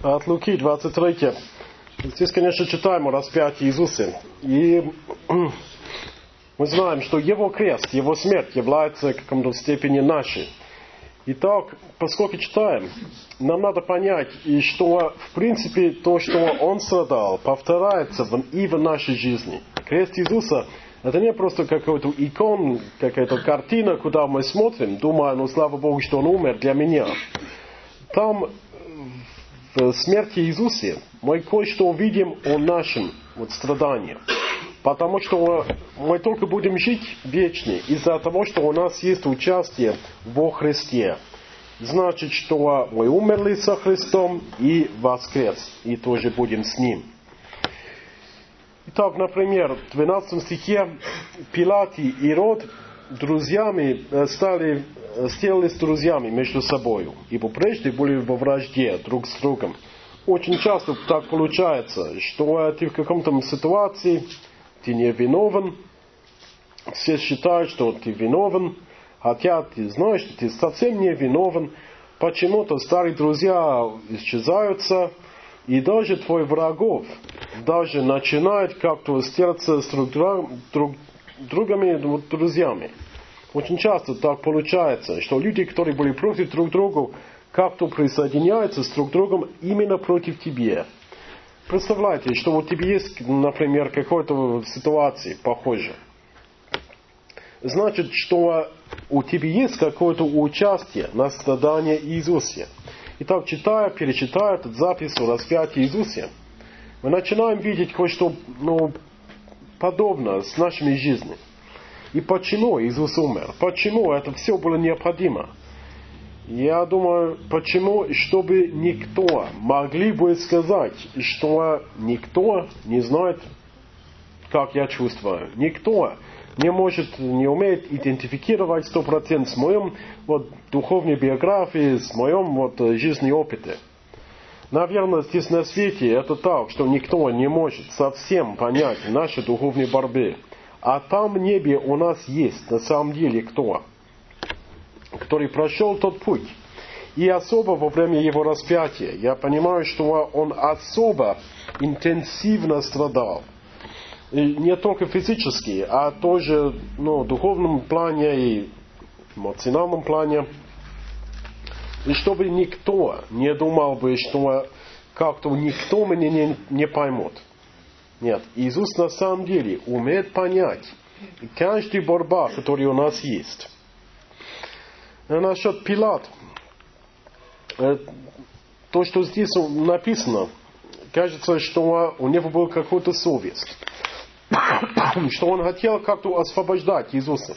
от Луки 23. Здесь, конечно, читаем о распятии Иисуса. И мы знаем, что Его крест, Его смерть является в каком-то степени нашей. Итак, поскольку читаем, нам надо понять, и что, в принципе, то, что Он страдал, повторяется и в нашей жизни. Крест Иисуса – это не просто какой-то икон, какая-то картина, куда мы смотрим, думая, ну, слава Богу, что Он умер для меня. Там, в смерти Иисуса, мы кое-что увидим о нашем страдании. Потому что мы только будем жить вечно из-за того, что у нас есть участие во Христе. Значит, что мы умерли со Христом и воскрес, и тоже будем с Ним. Итак, например, в 12 стихе Пилат и Ирод друзьями сделались друзьями между собой, ибо прежде были во вражде друг с другом. Очень часто так получается, что ты в каком-то ситуации, ты не виновен, все считают, что ты виновен, хотя ты знаешь, что ты совсем не виновен. Почему-то старые друзья исчезаются, и даже твои врагов даже начинают как-то стираться с другими друзьями. Очень часто так получается, что люди, которые были против друг друга, как-то присоединяются с друг другом именно против тебя. Представляете, что у тебя есть, например, какая-то ситуация похожая. Значит, что у тебя есть какое-то участие на страдании Иисуса. Итак, перечитая эту запись о распятии Иисуса, мы начинаем видеть кое-что подобное с нашими жизнями. И почему Иисус умер? Почему это все было необходимо? Я думаю, почему? Чтобы никто могли бы сказать, что никто не знает, как я чувствую. Никто не умеет идентифицировать 100% с моей духовной биографией, с моем жизненном опыте. Наверное, здесь на свете это так, что никто не может совсем понять нашей духовной борьбы. А там в небе у нас есть на самом деле кто? Который прошел тот путь. И особо во время его распятия, я понимаю, что он особо интенсивно страдал. И не только физически, а тоже в духовном плане и эмоциональном плане. И чтобы никто не думал бы, что как-то никто меня не поймет. Нет, Иисус на самом деле умеет понять каждую борьбу, которая у нас есть. Насчет Пилата. То, что здесь написано, кажется, что у него была какая-то совесть. Что он хотел как-то освобождать Иисуса.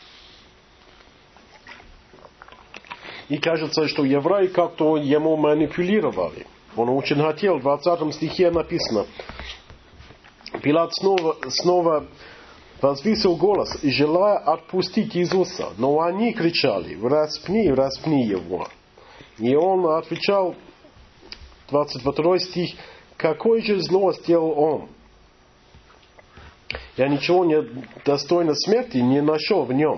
И кажется, что евреи как-то ему манипулировали. Он очень хотел, в 20 стихе написано, Пилат снова возвысил голос, желая отпустить Иисуса. Но они кричали, распни его. И он отвечал, 22 стих, какое же зло сделал он? Я ничего не достойно смерти не нашел в нем.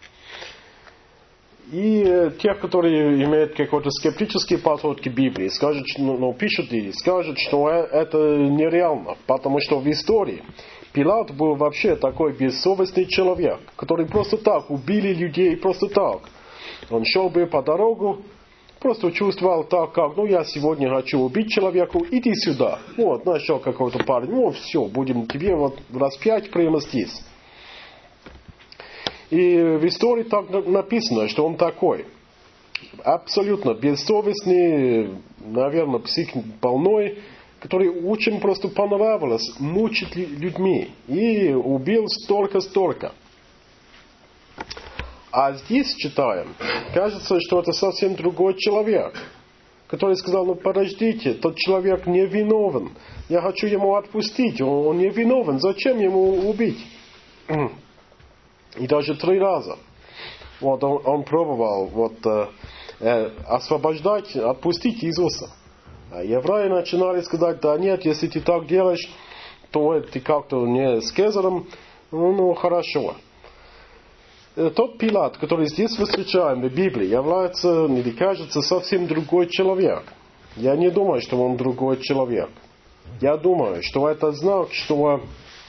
И те, которые имеют какой-то скептический подход к Библии, скажут, пишут и скажут, что это нереально. Потому что в истории Пилат был вообще такой бессовестный человек, который просто так убили людей, просто так. Он шел бы по дорогу, просто чувствовал так, как, я сегодня хочу убить человека, иди сюда. Нашел какой-то парень, все, будем тебе распять прямо здесь. И в истории так написано, что он такой. Абсолютно бессовестный, наверное, больной, который очень просто понравилось мучить людьми. И убил столько. А здесь читаем, кажется, что это совсем другой человек, который сказал, подождите, тот человек не виновен. Я хочу ему отпустить, он не виновен, зачем ему убить? И даже 3 раза. Он пробовал освобождать, отпустить Иисуса. А евреи начинали сказать, да нет, если ты так делаешь, то ты как-то не с Цезарем, хорошо. Тот Пилат, который здесь встречаем в Библии, является, или кажется, совсем другой человек. Я не думаю, что он другой человек. Я думаю, что это знак, что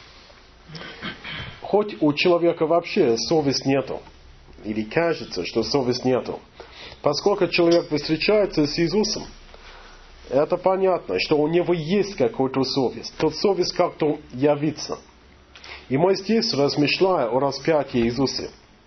хоть у человека вообще совесть нету, или кажется, что совесть нету, поскольку человек встречается с Иисусом, это понятно, что у него есть какая-то совесть. Тот совесть как-то явится. И мы здесь, размышляя о распятии Иисуса,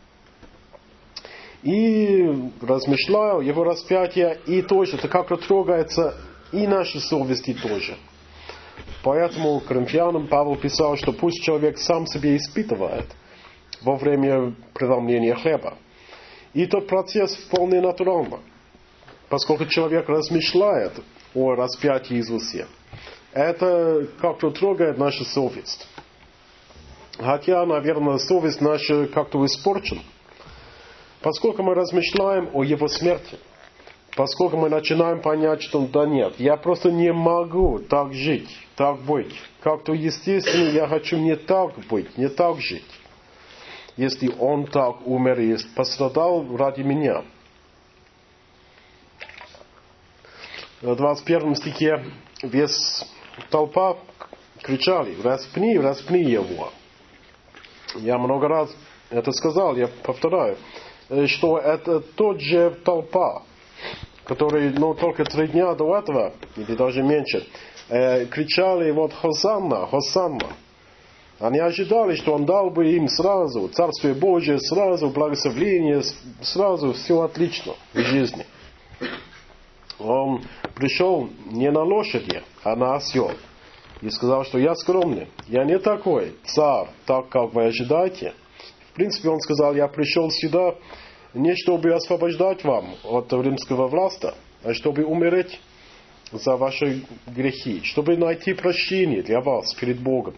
и размышляю его распятие, и тоже это как-то трогается и наши совести тоже. Поэтому Коринфянам Павел писал, что пусть человек сам себе испытывает во время преломления хлеба. И тот процесс вполне натуральный, поскольку человек размышляет о распятии Иисуса. Это как-то трогает нашу совесть. Хотя, наверное, совесть наша как-то испорчена. Поскольку мы размышляем о Его смерти, поскольку мы начинаем понять, что да нет, я просто не могу так жить, так быть. Как-то естественно я хочу не так быть, не так жить. Если Он так умер и пострадал ради меня. В 21 стихе весь толпа кричали: распни, распни его. Я много раз это сказал, я повторяю, что это тот же толпа, который, только 3 дня до этого, или даже меньше, кричали вот «Хосанна, Хосанна». Они ожидали, что Он дал бы им сразу Царствие Божие, сразу благословение, сразу все отлично в жизни. Он пришел не на лошади, а на осел. И сказал, что я скромный, я не такой царь, так как вы ожидаете. В принципе, он сказал, я пришел сюда не чтобы освобождать вам от римского власти, а чтобы умереть за ваши грехи, чтобы найти прощение для вас перед Богом.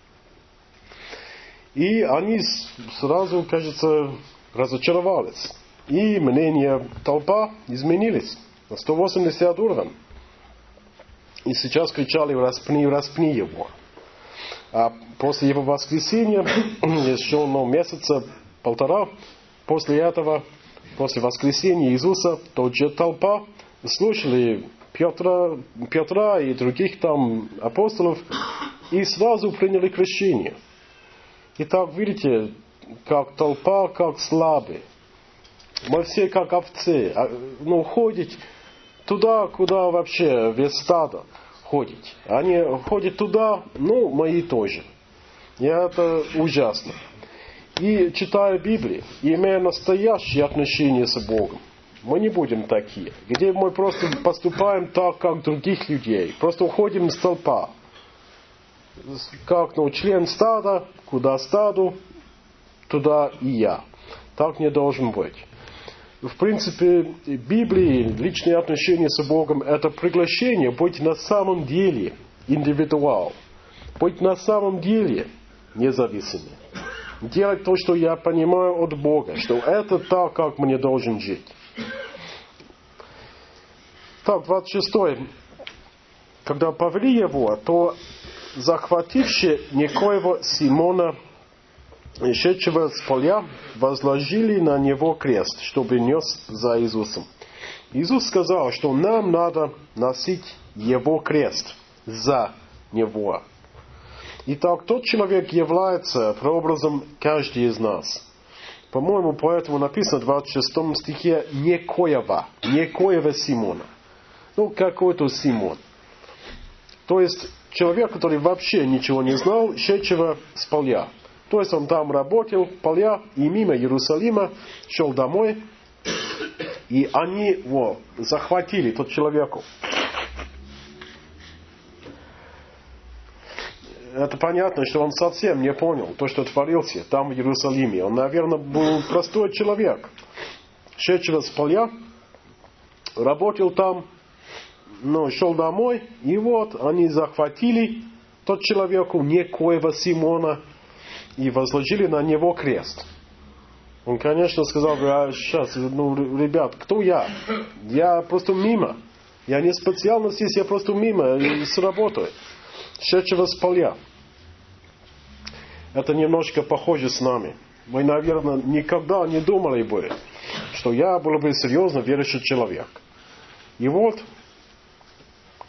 И они сразу, кажется, разочаровались. И мнение толпа изменились на 180 уровень. И сейчас кричали «распни, распни его». А после его воскресения, еще месяца 1,5, после этого, после воскресения Иисуса, тот же толпа слушали Петра и других там апостолов и сразу приняли крещение. Итак, видите, как толпа, как слабые. Мы все как овцы. Ходить туда, куда вообще весь стадо ходит. Они ходят туда, мои тоже. И это ужасно. И читая Библию, имея настоящие отношения с Богом, мы не будем такие. Где мы просто поступаем так, как других людей. Просто уходим из толпа. Как член стада, куда стаду, туда и я. Так не должен быть. В принципе, Библия, личные отношения с Богом, это приглашение быть на самом деле индивидуал. Быть на самом деле независимым. Делать то, что я понимаю от Бога, что это так, как мне должен жить. Так, 26. Когда повели его, то захватившие некоего Симона, шедшего с поля, возложили на него крест, чтобы нес за Иисусом. Иисус сказал, что нам надо носить его крест за него. Итак, тот человек является прообразом каждый из нас. По-моему, поэтому написано в 26 стихе некоего Симона. Какой-то Симон. То есть, человек, который вообще ничего не знал, шедшего с поля. То есть, он там работал, поля, и мимо Иерусалима шел домой, и они его захватили, тот человеку. Это понятно, что он совсем не понял то, что творился там в Иерусалиме. Он, наверное, был простой человек, шедшего с поля, работал там, шел домой, и вот они захватили тот человеку, некоего Симона, и возложили на него крест. Он, конечно, сказал, сейчас, ребят, кто я? Я просто мимо. Я не специально здесь, я просто мимо, с работы. Шедшего с поля. Это немножко похоже с нами. Мы, наверное, никогда не думали бы, что я был бы серьезно верующий человек. И вот,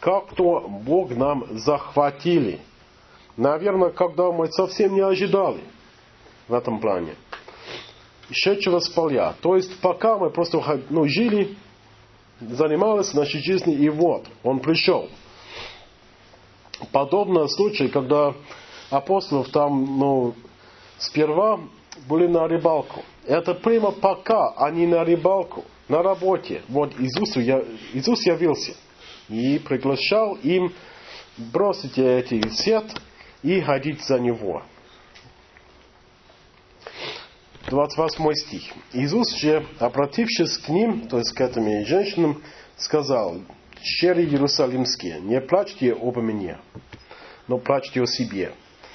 как-то Бог нам захватили. Наверное, когда мы совсем не ожидали в этом плане. Шедшего с поля. То есть, пока мы просто жили, занимались нашей жизнью, и вот, Он пришел. Подобно случаю, когда апостолов там, сперва были на рыбалку. Это прямо пока они на рыбалку, на работе. Вот Иисус явился и приглашал им бросить эти сет и ходить за Него. 28 стих. Иисус же, обратившись к ним, то есть к этим женщинам, сказал: «Дщери Иерусалимские, не плачьте обо мне, но плачьте о себе».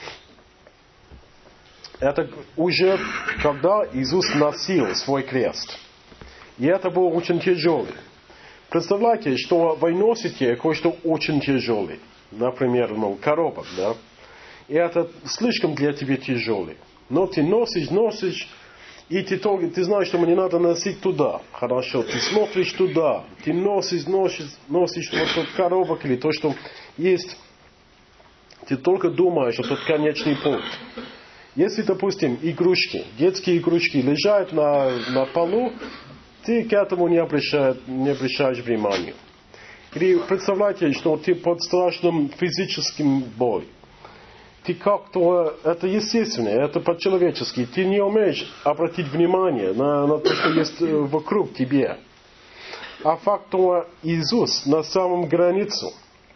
Это уже когда Иисус носил свой крест. И это было очень тяжелый. Представляете, что вы носите кое-что очень тяжелое. Например, коробок, да? И это слишком для тебя тяжелый. Но ты носишь, и ты знаешь, что мне надо носить туда. Хорошо, ты смотришь туда, ты носишь вот тот коробок или то, что есть. Ты только думаешь о тот конечный пункт. Если, допустим, детские игрушки лежат на полу, ты к этому не обращаешь внимания. Или представляете, что ты под страшным физическим болью. Ты как-то, это естественно, это по-человечески. Ты не умеешь обратить внимание на то, что есть вокруг тебя. А факт, что Иисус на самом границу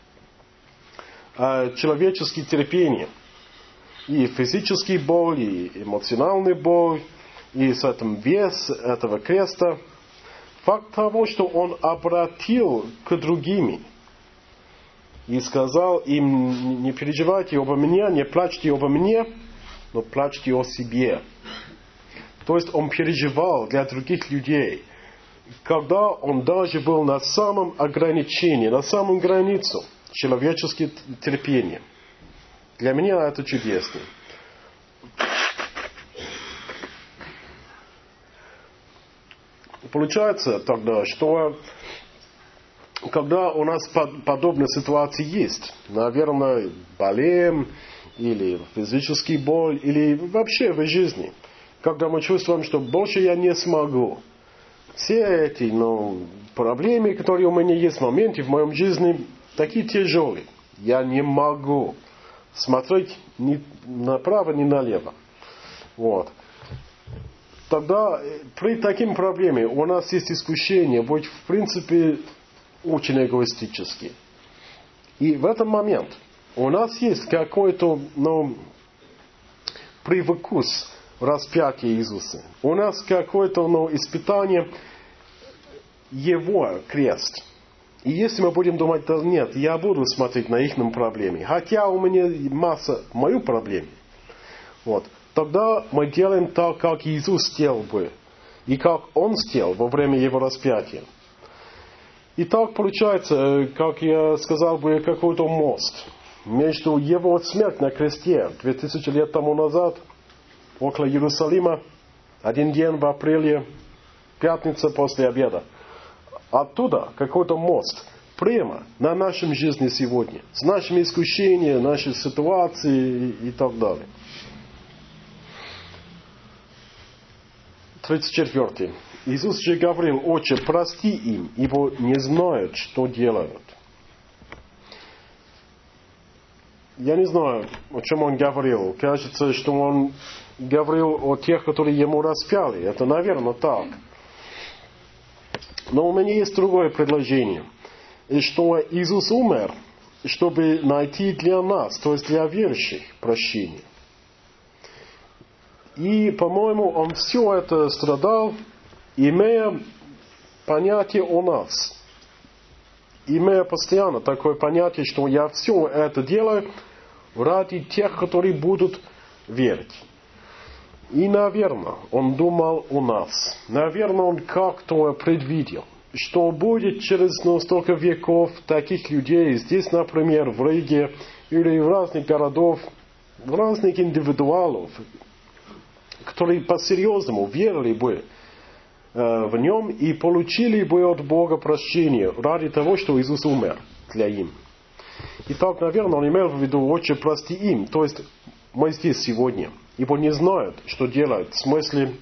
человеческое терпение. И физический боль, и эмоциональный боль, и с этим вес этого креста. Факт того, что Он обратил к другим и сказал им: не переживайте обо мне, не плачьте обо мне, но плачьте о себе. То есть Он переживал для других людей, когда Он даже был на самом ограничении, на самом границе человеческого терпения. Для меня это чудесно. Получается тогда, что когда у нас подобная ситуация есть, наверное, болеем, или физический боль, или вообще в жизни, когда мы чувствуем, что больше я не смогу, все эти проблемы, которые у меня есть в моменте в моем жизни, такие тяжелые. Я не могу смотреть ни направо, ни налево. Вот. Тогда при таким проблеме у нас есть искушение быть в принципе очень эгоистически. И в этот момент у нас есть какой-то привкус распятия Иисуса. У нас какое-то испытание Его крест. И если мы будем думать: да нет, я буду смотреть на их проблемы, хотя у меня масса моих проблем, вот, тогда мы делаем так, как Иисус сделал бы, и как Он сделал во время Его распятия. И так получается, как я сказал бы, какой-то мост между Его смертью на кресте 2000 лет тому назад, около Иерусалима, один день в апреле, пятница после обеда. Оттуда какой-то мост прямо на нашем жизни сегодня, с нашими искушениями, нашей ситуацией и так далее. 34. Иисус же говорил: «Отче, прости им, ибо не знают, что делают». Я не знаю, о чем Он говорил. Кажется, что Он говорил о тех, которые Ему распяли. Это, наверное, так. Но у меня есть другое предложение. Что Иисус умер, чтобы найти для нас, то есть для верующих, прощение. И, по-моему, Он все это страдал, имея понятие о нас. Имея постоянно такое понятие, что я все это делаю ради тех, которые будут верить. И, наверное, Он думал о нас. Наверное, Он как-то предвидел, что будет через столько веков таких людей здесь, например, в Риге, или в разных городах, в разных индивидуалов, которые по-серьезному верили бы в Нем и получили бы от Бога прощение ради того, что Иисус умер. для им. Итак, наверное, он имел в виду «Отче, прости им». То есть мы здесь сегодня. Ибо не знают, что делают. В смысле,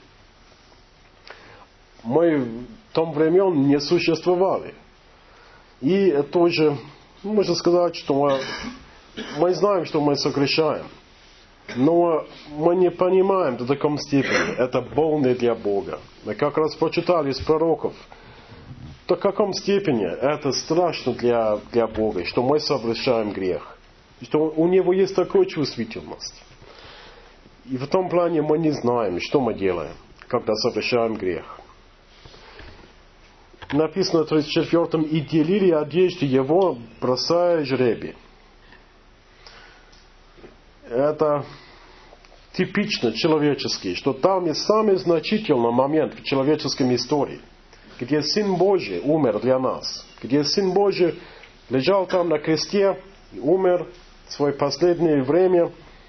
мы в том времен не существовали. И тоже, можно сказать, что мы знаем, что мы согрешаем. Но мы не понимаем до такой степени. Это больно для Бога. Мы как раз прочитали из пророков. До каком степени это страшно для Бога, что мы совершаем грех. Что у Него есть такая чувствительность. И в том плане мы не знаем, что мы делаем, когда совершаем грех. Написано в 34-м: «И делили одежды его, бросая жребий». Это типично человеческий, что там есть самый значительный момент в человеческой истории, где Сын Божий умер для нас, где Сын Божий лежал там на кресте, умер в свое последнее время,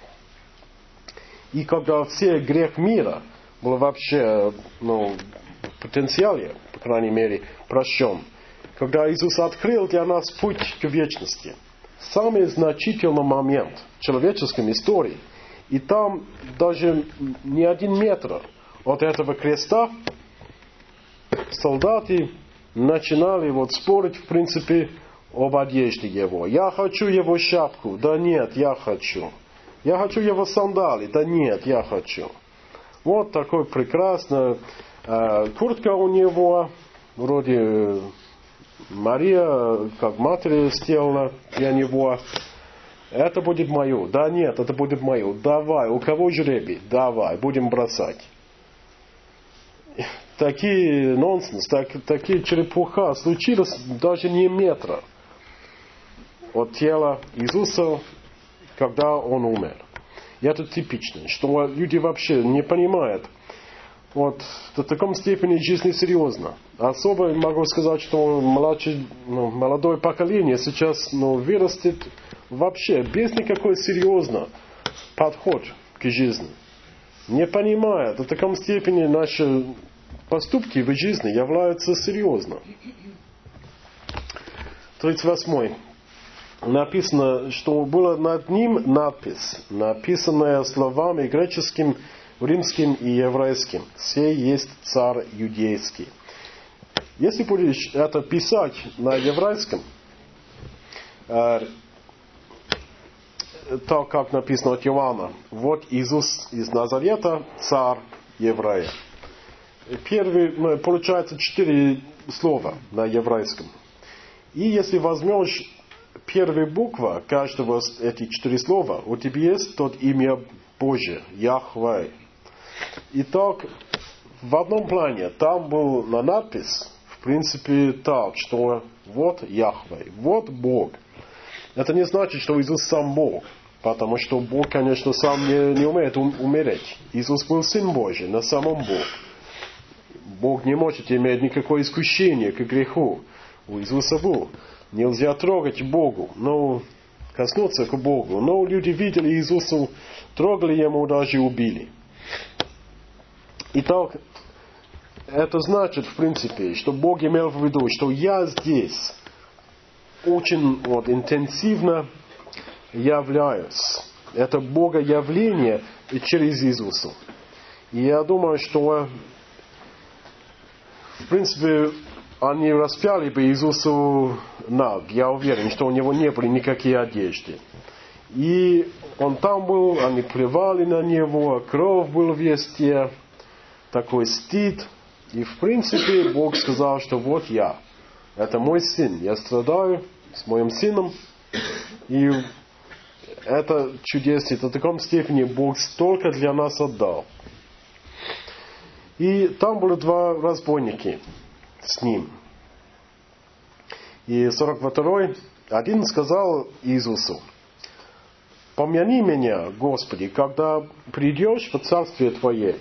и когда все грех мира был вообще, в потенциале, по крайней мере, прощен, когда Иисус открыл для нас путь к вечности, самый значительный момент в человеческой истории, и там даже не 1 метр от этого креста солдаты начинали спорить, в принципе, об одежде его. Я хочу его шапку. Да нет, я хочу. Я хочу его сандали. Да нет, я хочу. Вот такой прекрасная куртка у него. Вроде Мария, как матери, сделала для него. Это будет мое. Да нет, это будет мое. Давай, у кого жребий? Давай, будем бросать. Такие нонсенс, такие черепуха случилось даже не метра от тела Иисуса, когда Он умер. И это типично, что люди вообще не понимают. До такой степени жизнь серьезна. Особо могу сказать, что молодое поколение сейчас вырастет вообще без никакой серьезного подхода к жизни. Не понимая до такой степени наши поступки в жизни являются серьезно. 38. Написано, что было над ним надпись, написанная словами греческим, римским и еврейским: «Сей есть царь юдейский». Если будешь это писать на еврейском, так как написано от Иоанна: «Вот Иисус из Назарета, царь еврея». Первый, получается 4 слова на еврейском. И если возьмешь первая буква каждого из этих 4 слова, у тебя есть тот имя Божие, Яхве. Итак, в одном плане там был на надпись, в принципе, так, что вот Яхве, вот Бог. Это не значит, что Иисус сам Бог, потому что Бог, конечно, сам не умеет умереть. Иисус был Сын Божий, на самом Бог. Бог не может иметь никакое искушение к греху. У Иисуса был. Нельзя трогать Богу, коснуться к Богу. Но люди видели Иисуса, трогали Ему, даже убили. Итак, это значит, в принципе, что Бог имел в виду, что я здесь очень интенсивно являюсь. Это Богоявление через Иисуса. И я думаю, что в принципе они распяли бы Иисусу ног. Я уверен, что у него не были никакие одежды. И он там был, они плевали на него, кровь была везде, такой стыд. И в принципе Бог сказал, что вот я, это мой сын, я страдаю с моим сыном. И это чудесно, до такой степени Бог столько для нас отдал. И там были 2 разбойника с ним. И 42-й, один сказал Иисусу: «Помяни меня, Господи, когда придешь в Царствие Твое».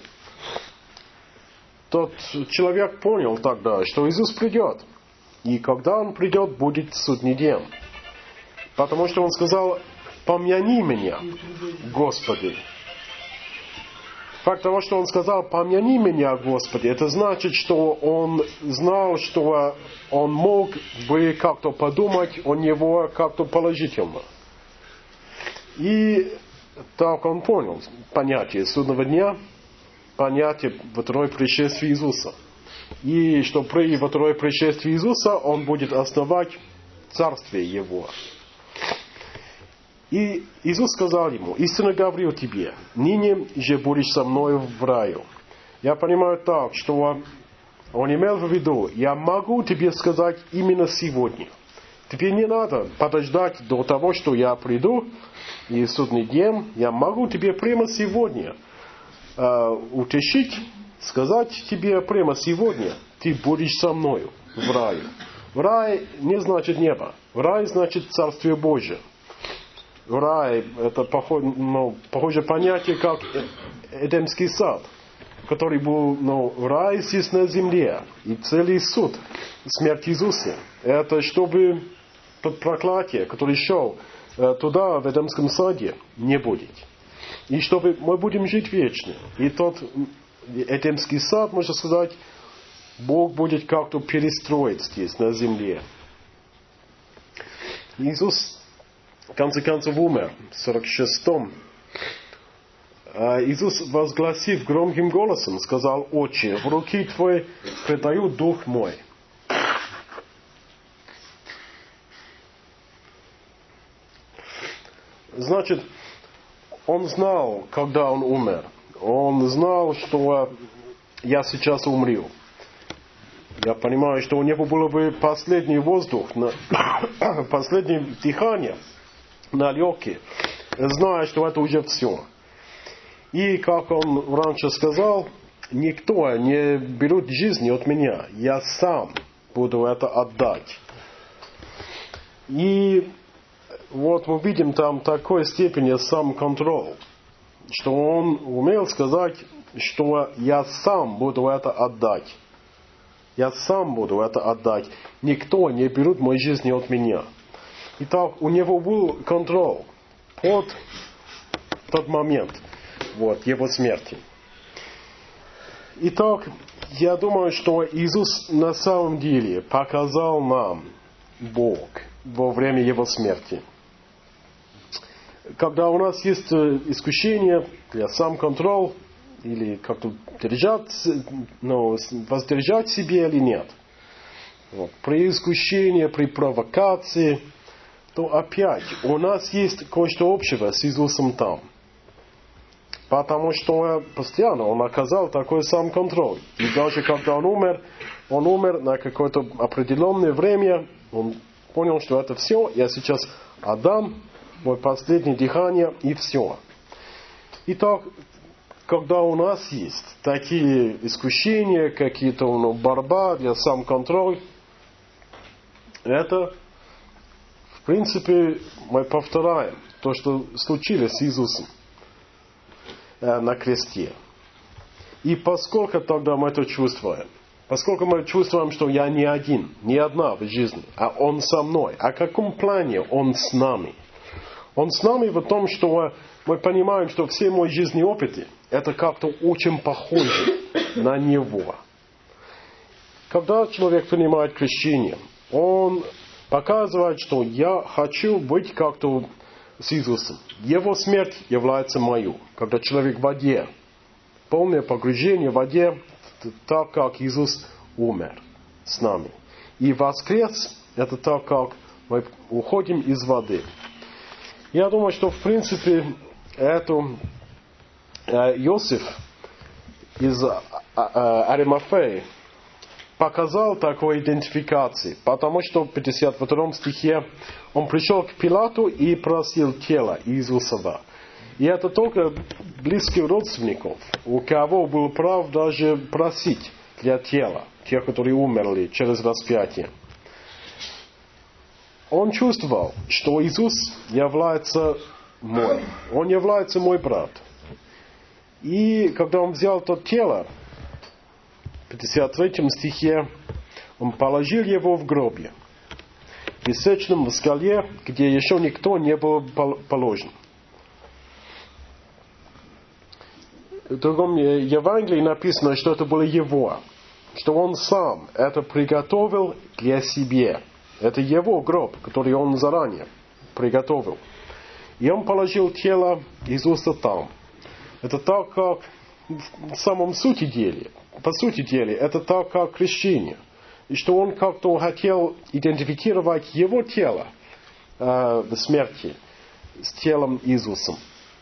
Тот человек понял тогда, что Иисус придет. И когда Он придет, будет судный день. Потому что Он сказал: «Помяни меня, Господи». Факт того, что он сказал, помяни меня, Господи, это значит, что он знал, что он мог бы как-то подумать о него как-то положительно. И так он понял понятие судного дня, понятие второе пришествие Иисуса. И что при второе пришествие Иисуса он будет основать царствие его. И Иисус сказал ему: истинно говорю тебе, ныне же будешь со мною в раю. Я понимаю так, что он имел в виду, я могу тебе сказать именно сегодня. Тебе не надо подождать до того, что я приду, и судный день. Я могу тебе прямо сегодня утешить, сказать тебе прямо сегодня, ты будешь со мною в раю. В рай не значит небо. В рай значит Царствие Божие. Рай – это похожее понятие, как Эдемский сад, который был рай здесь на земле. И целый суд, смерть Иисуса. Это чтобы тот проклятие, который шел туда, в Эдемском саде, не будет. И чтобы мы будем жить вечно. И тот Эдемский сад, можно сказать, Бог будет как-то перестроить здесь, на земле. Иисус в конце концов умер в 46-м. Иисус, возгласив громким голосом, сказал: «Отче, в руки Твои предаю дух мой». Значит, он знал, когда он умер. Он знал, что я сейчас умру. Я понимаю, что у него было бы последний воздух, последнее дыхание на легкие, зная, что это уже все. И, как он раньше сказал, никто не берет жизни от меня. Я сам буду это отдать. И вот мы видим там такой степени самоконтроль, что он умел сказать, что я сам буду это отдать. Я сам буду это отдать. Никто не берет моей жизни от меня. Итак, у него был контроль под тот момент его смерти. Итак, я думаю, что Иисус на самом деле показал нам Бог во время Его смерти. Когда у нас есть искушение для самоконтроля, или как-то воздержать себе или нет. При искушении, при провокации, то опять у нас есть кое-что общего с Иисусом там. Потому что постоянно он оказал такой самоконтроль. И даже когда он умер на какое-то определенное время, он понял, что это все, я сейчас отдам мое последнее дыхание и все. Итак, когда у нас есть такие искушения, какие-то борьба для самоконтроля, это, в принципе, мы повторяем то, что случилось с Иисусом на кресте. И поскольку тогда мы это чувствуем, поскольку мы чувствуем, что я не один, не одна в жизни, а Он со мной, о каком плане Он с нами? Он с нами в том, что мы понимаем, что все мои жизненные опыты, это как-то очень похоже на Него. Когда человек принимает крещение, он показывает, что я хочу быть как-то с Иисусом. Его смерть является мою. Когда человек в воде, полное погружение в воде, так как Иисус умер с нами. И воскрес, это так как мы уходим из воды. Я думаю, что в принципе Иосиф из Аримафеи показал такой идентификации, потому что в 52 стихе он пришел к Пилату и просил тело Иисусова. И это только близких родственников, у кого был прав даже просить для тела, тех, которые умерли через распятие. Он чувствовал, что Иисус является мой. Он является мой брат. И когда он взял то тело, в 53 стихе, он положил его в гробе, в песочном скале, где еще никто не был положен. в другом Евангелии написано, что это было Его. Что Он Сам это приготовил для себя. Это Его гроб, который Он заранее приготовил. И Он положил тело Иисуса там. Это так, как в самом сути деле. По сути деле, это так, как крещение. И что Он как-то хотел идентифицировать Его тело в смерти с телом Иисусом.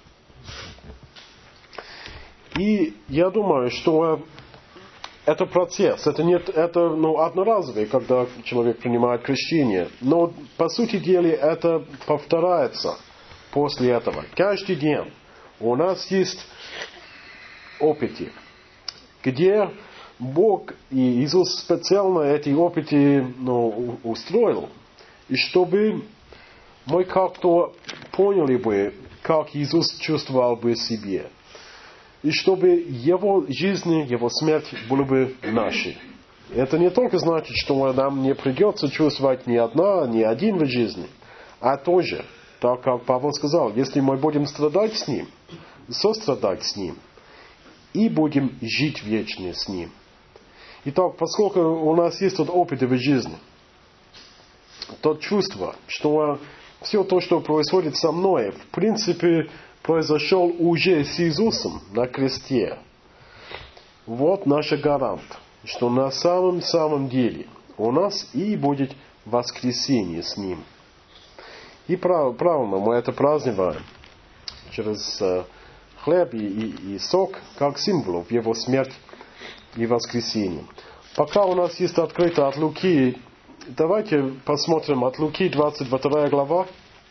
И я думаю, что это процесс, это одноразовый, когда человек принимает крещение. Но по сути деле это повторяется после этого. Каждый день у нас есть опыты, где Бог и Иисус специально эти опыты устроил, и чтобы мы как-то поняли бы, как Иисус чувствовал бы себе. И чтобы Его жизнь, Его смерть были бы наши. Это не только значит, что нам не придется чувствовать ни один в жизни, а тоже, так как Павел сказал, если мы будем страдать с Ним, сострадать с Ним, и будем жить вечно с Ним. Итак, поскольку у нас есть тот опыт в жизни, то чувство, что все то, что происходит со мной, в принципе, произошел уже с Иисусом на кресте. Вот наш гарант, что на самом деле у нас и будет воскресение с Ним. И правильно, мы это празднуем через хлеб и сок, как символ Его смерти и воскресения. Пока у нас есть открыто от Луки, давайте посмотрим от Луки 22 глава.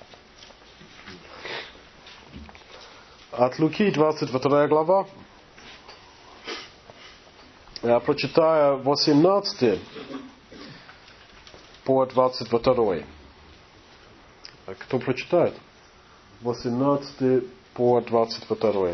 От Луки 22 глава. Я прочитаю 18 по 22. Кто прочитает? 18 по 22.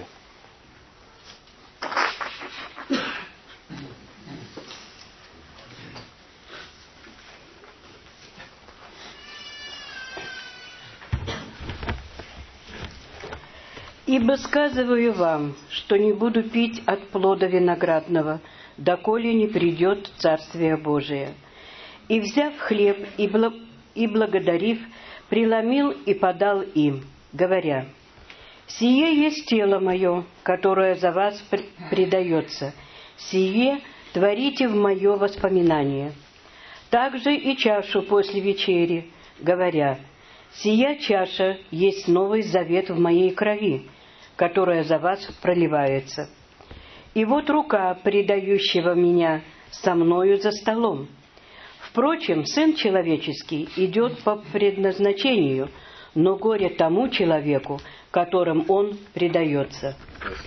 «Ибо сказываю вам, что не буду пить от плода виноградного, доколе не придет Царствие Божие. И, взяв хлеб и благодарив, преломил и подал им, говоря: сие есть тело мое, которое за вас предается. Сие творите в мое воспоминание. Также и чашу после вечери, говоря: сия чаша есть новый завет в моей крови, которая за вас проливается. И вот рука предающего меня со мною за столом. Впрочем, Сын Человеческий идет по предназначению, но горе тому человеку, которым Он предается».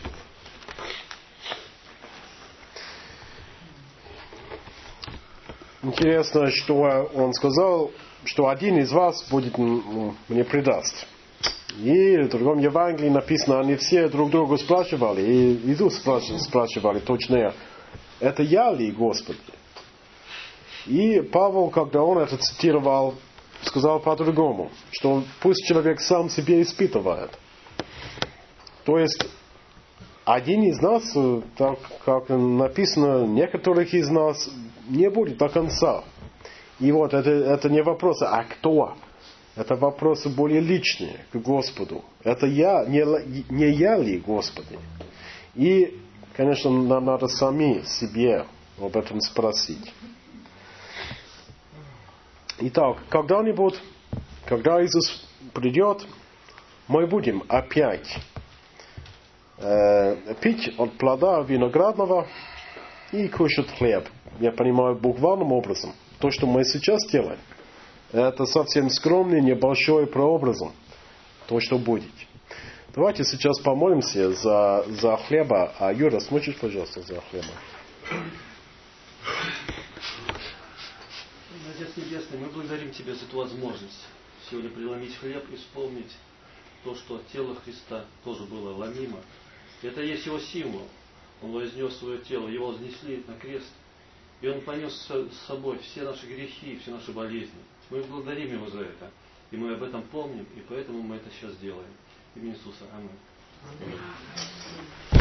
Интересно, что он сказал, что один из вас будет мне предаст. И в другом Евангелии написано, они все друг другу спрашивали, и Иисус спрашивали точно, это я ли, Господи? И Павел, когда он это цитировал, сказал по-другому, что пусть человек сам себе испытывает. То есть, один из нас, так как написано, некоторых из нас не будет до конца. И вот это не вопрос, а кто? Это вопросы более личные к Господу. Это я, не я ли, Господи? И, конечно, нам надо сами себе об этом спросить. Итак, когда-нибудь, когда Иисус придет, мы будем опять пить от плода виноградного и кушать хлеб. Я понимаю, буквальным образом. То, что мы сейчас делаем, это совсем скромный, небольшой прообразом. То, что будет. Давайте сейчас помолимся за хлеба. А Юра, смочишь, пожалуйста, за хлеба? Отец Небесный, мы благодарим Тебя за эту возможность сегодня преломить хлеб и вспомнить то, что тело Христа тоже было ломимо. Это есть Его символ. Он вознес свое тело, Его вознесли на крест. И Он понес с собой все наши грехи, все наши болезни. Мы благодарим Его за это. И мы об этом помним, и поэтому мы это сейчас делаем. В имя Иисуса. Аминь.